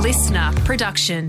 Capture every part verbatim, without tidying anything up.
listener production.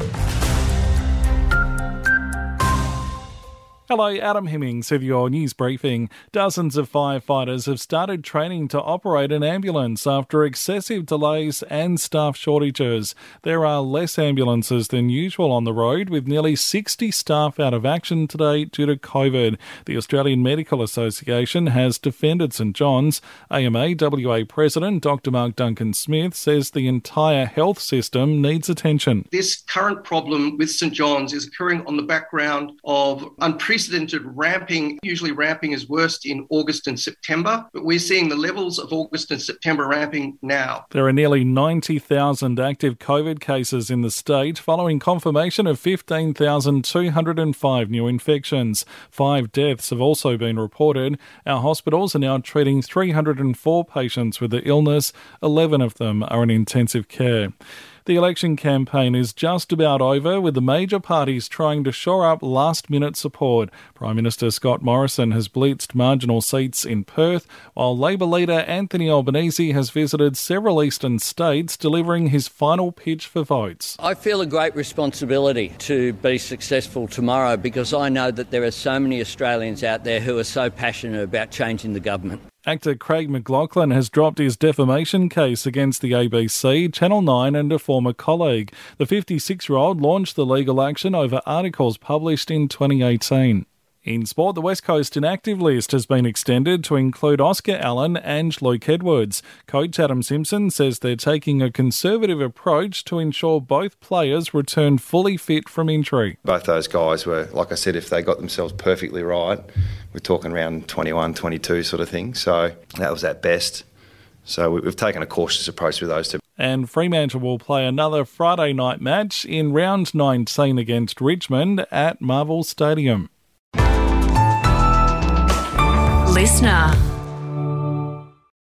Hello, Adam Hemmings with your news briefing. Dozens of firefighters have started training to operate an ambulance after excessive delays and staff shortages. There are less ambulances than usual on the road, with nearly sixty staff out of action today due to COVID. The Australian Medical Association has defended St John's. A M A W A President Doctor Mark Duncan-Smith says the entire health system needs attention. This current problem with St John's is occurring on the background of unprecedented Unprecedented ramping. Usually ramping is worst in August and September, but we're seeing the levels of August and September ramping now. There are nearly ninety thousand active COVID cases in the state following confirmation of fifteen thousand two hundred five new infections. Five deaths have also been reported. Our hospitals are now treating three hundred four patients with the illness. eleven of them are in intensive care. The election campaign is just about over, with the major parties trying to shore up last-minute support. Prime Minister Scott Morrison has blitzed marginal seats in Perth, while Labor leader Anthony Albanese has visited several eastern states, delivering his final pitch for votes. I feel a great responsibility to be successful tomorrow because I know that there are so many Australians out there who are so passionate about changing the government. Actor Craig McLachlan has dropped his defamation case against the A B C, Channel nine and a former colleague. The fifty-six-year-old launched the legal action over articles published in twenty eighteen. In sport, the West Coast inactive list has been extended to include Oscar Allen and Luke Edwards. Coach Adam Simpson says they're taking a conservative approach to ensure both players return fully fit from injury. Both those guys were, like I said, if they got themselves perfectly right, we're talking around twenty-one, twenty-two sort of thing. So that was at best. So we've taken a cautious approach with those two. And Fremantle will play another Friday night match in round nineteen against Richmond at Marvel Stadium. Listener.